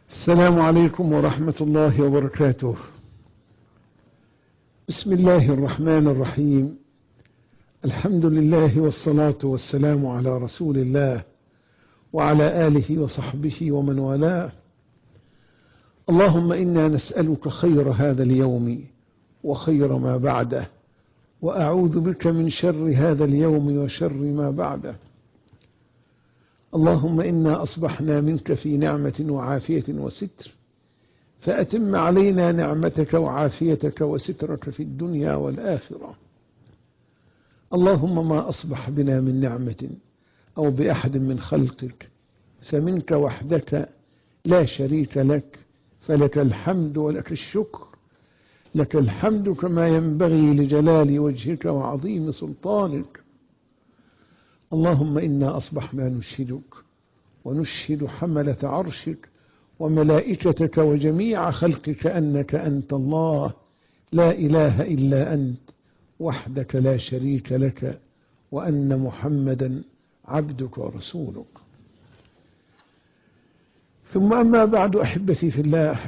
السلام عليكم ورحمة الله وبركاته. بسم الله الرحمن الرحيم. الحمد لله والصلاة والسلام على رسول الله وعلى آله وصحبه ومن والاه. اللهم إنا نسألك خير هذا اليوم وخير ما بعده، وأعوذ بك من شر هذا اليوم وشر ما بعده. اللهم إنا أصبحنا منك في نعمة وعافية وستر، فأتم علينا نعمتك وعافيتك وسترك في الدنيا والآخرة. اللهم ما أصبح بنا من نعمة أو بأحد من خلقك فمنك وحدك لا شريك لك، فلك الحمد ولك الشكر. لك الحمد كما ينبغي لجلال وجهك وعظيم سلطانك. اللهم إنا أصبحنا نشهدك ونشهد حملة عرشك وملائكتك وجميع خلقك أنك أنت الله لا إله إلا أنت وحدك لا شريك لك، وأن محمدا عبدك ورسولك. ثم أما بعد، أحبتي في الله،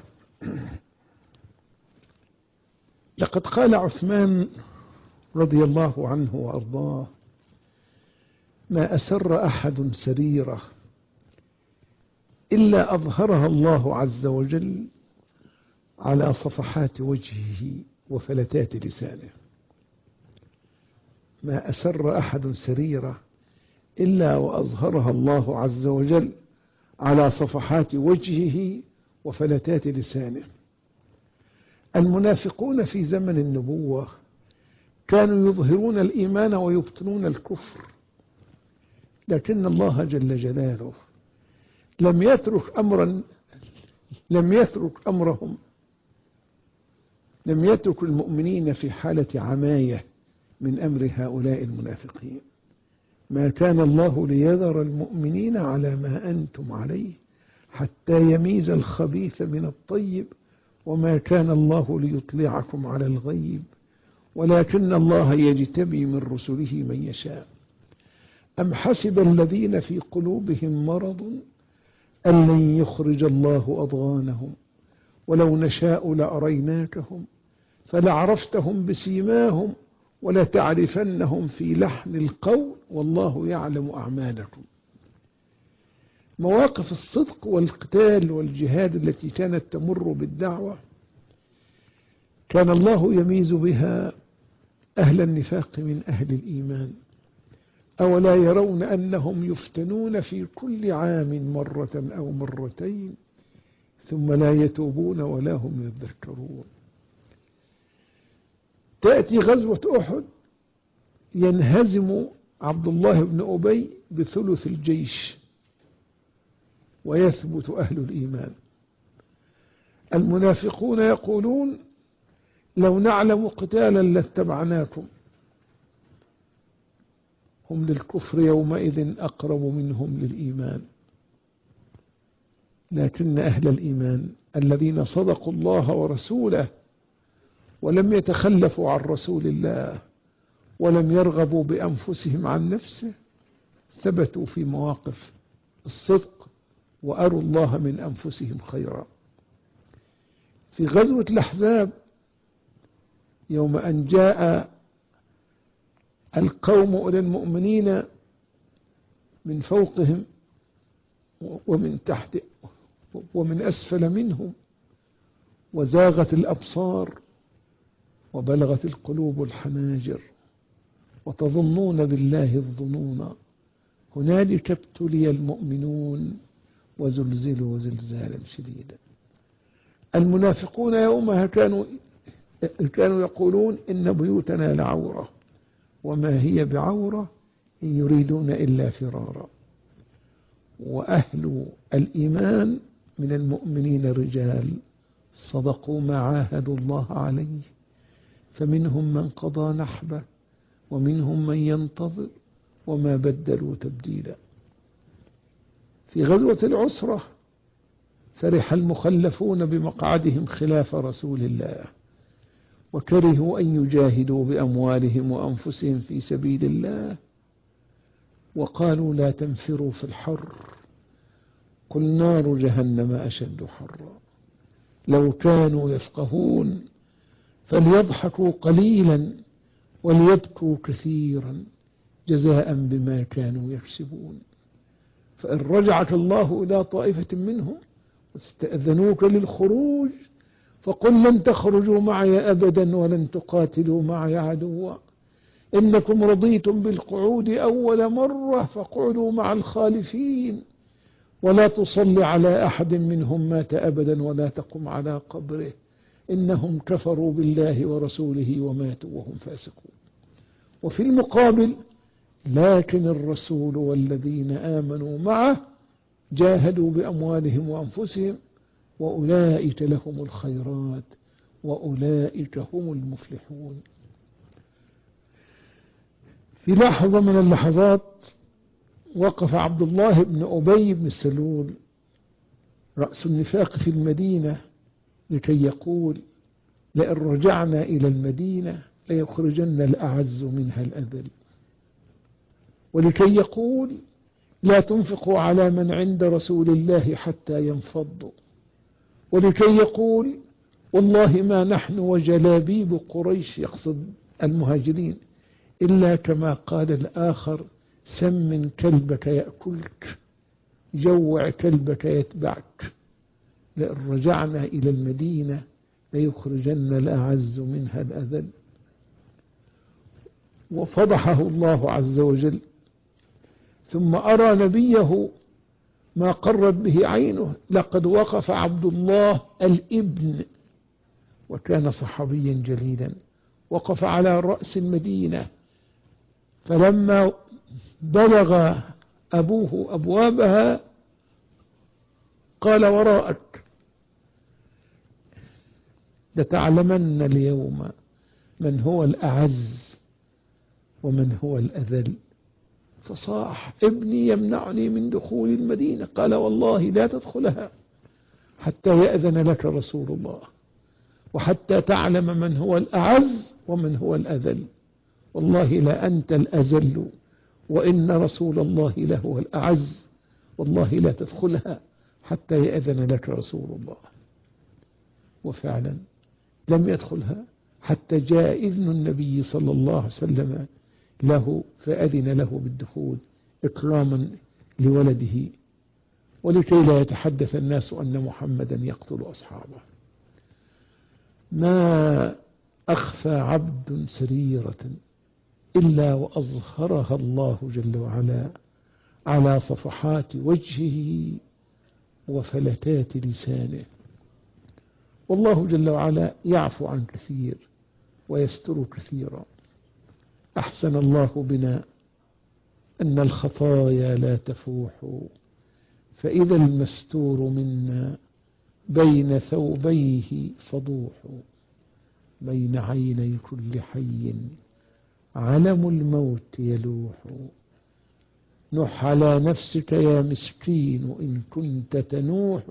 لقد قال عثمان رضي الله عنه وأرضاه: ما أسر أحد سريرة إلا أظهرها الله عز وجل على صفحات وجهه وفلتات لسانه. ما أسر أحد سريرة إلا وأظهرها الله عز وجل على صفحات وجهه وفلتات لسانه. المنافقون في زمن النبوة كانوا يظهرون الإيمان ويبطنون الكفر، لكن الله جل جلاله لم يترك المؤمنين في حالة عماية من أمر هؤلاء المنافقين. ما كان الله ليذر المؤمنين على ما أنتم عليه حتى يميز الخبيث من الطيب، وما كان الله ليطلعكم على الغيب ولكن الله يجتبي من رسله من يشاء. أم حسب الذين في قلوبهم مرض أن لن يخرج الله أضغانهم ولو نشاء لأريناكهم فلعرفتهم بسيماهم ولتعرفنهم في لحن القول والله يعلم أعمالكم. مواقف الصدق والقتال والجهاد التي كانت تمر بالدعوة كان الله يميز بها أهل النفاق من أهل الإيمان. أولا يرون أنهم يفتنون في كل عام مرة أو مرتين ثم لا يتوبون ولا هم يذكرون. تأتي غزوة أحد ينهزم عبد الله بن أبي بثلث الجيش ويثبت أهل الإيمان. المنافقون يقولون: لو نعلم قتالا لاتبعناكم. هم للكفر يومئذ أقرب منهم للإيمان. لكن أهل الإيمان الذين صدقوا الله ورسوله ولم يتخلفوا عن رسول الله ولم يرغبوا بأنفسهم عن نفسه ثبتوا في مواقف الصدق وأروا الله من أنفسهم خيرا. في غزوة الأحزاب يوم أن جاء القوم إلى المؤمنين من فوقهم ومن تحت ومن أسفل منهم وزاغت الأبصار وبلغت القلوب الحناجر وتظنون بالله الظنون هنالك ابتلي المؤمنون وزلزلوا زلزالا شديدا. المنافقون يومها كانوا يقولون: إن بيوتنا لعورة وما هي بعورة إن يريدون إلا فرارا. وأهل الإيمان من المؤمنين رجال صدقوا ما عاهدوا الله عليه، فمنهم من قضى نحبه ومنهم من ينتظر وما بدلوا تبديلا. في غزوة العسرة فرح المخلفون بمقعدهم خلاف رسول الله وكرهوا أن يجاهدوا بأموالهم وأنفسهم في سبيل الله، وقالوا: لا تنفروا في الحر قل نار جهنم أشد حرا لو كانوا يفقهون فليضحكوا قليلا وليبكوا كثيرا جزاء بما كانوا يكسبون. فإن رجعك الله إلى طائفة منهم واستأذنوك للخروج فقل لن تخرجوا معي أبدا ولن تقاتلوا معي عدوا إنكم رضيتم بالقعود أول مرة فاقعدوا مع الخالفين ولا تصل على أحد منهم مات أبدا ولا تقم على قبره إنهم كفروا بالله ورسوله وماتوا وهم فاسقون. وفي المقابل لكن الرسول والذين آمنوا معه جاهدوا بأموالهم وأنفسهم وأولئك لهم الخيرات وأولئك هم المفلحون. في لحظة من اللحظات وقف عبد الله بن أبي بن سلول رأس النفاق في المدينة لكي يقول لئن رجعنا إلى المدينة ليخرجن الأعز منها الأذل، ولكي يقول لا تنفقوا على من عند رسول الله حتى ينفضوا، ولكي يقول والله ما نحن وجلابيب قريش يقصد المهاجرين إلا كما قال الآخر سمن كلبك يأكلك جوع كلبك يتبعك لئن رجعنا إلى المدينة ليخرجن الأعز منها الأذل. وفضحه الله عز وجل ثم أرى نبيه ما قرت به عينه. لقد وقف عبد الله الابن وكان صحابيا جليلا وقف على رأس المدينة فلما بلغ أبوه أبوابها قال وراءك لتعلمن اليوم من هو الأعز ومن هو الأذل. فصاح ابني يمنعني من دخول المدينة. قال والله لا تدخلها حتى يأذن لك رسول الله وحتى تعلم من هو الأعز ومن هو الأذل. والله لا أنت الأذل وإن رسول الله له الأعز والله لا تدخلها حتى يأذن لك رسول الله. وفعلا لم يدخلها حتى جاء إذن النبي صلى الله عليه وسلم له فأذن له بالدخول إكراما لولده ولكي لا يتحدث الناس أن محمدا يقتل أصحابه. ما أخفى عبد سريرة إلا وأظهرها الله جل وعلا على صفحات وجهه وفلتات لسانه. والله جل وعلا يعفو عن كثير ويستر كثيرا. أحسن الله بنا أن الخطايا لا تفوح فإذا المستور منا بين ثوبيه فضوح بين عيني كل حي علم الموت يلوح. نح على نفسك يا مسكين إن كنت تنوح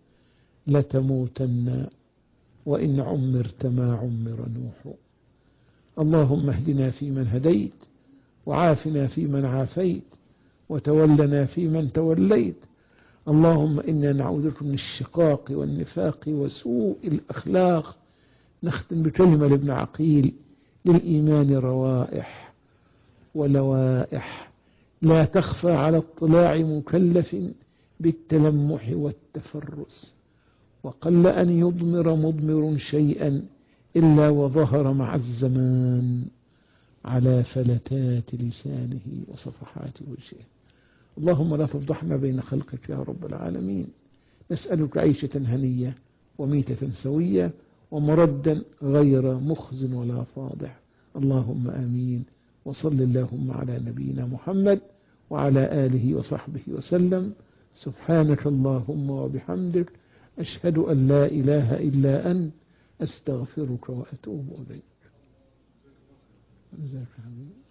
لتموتن وإن عمرت ما عمر نوح. اللهم اهدنا فيمن هديت وعافنا فيمن عافيت وتولنا فيمن توليت. اللهم إنا نعوذ بك من الشقاق والنفاق وسوء الأخلاق. نختم بكلمة لابن عقيل للإيمان روائح ولوائح لا تخفى على اطلاع مكلف بالتلمح والتفرس وقل أن يضمر مضمر شيئا إلا وظهر مع الزمان على فلتات لسانه وصفحات وجهه. اللهم لا تفضحنا بين خلقك يا رب العالمين. نسألك عيشة هنية وميتة سوية ومردا غير مخز ولا فاضح. اللهم آمين. وصل اللهم على نبينا محمد وعلى آله وصحبه وسلم. سبحانك اللهم وبحمدك أشهد أن لا إله إلا أنت أستغفرك وأتوب إليك.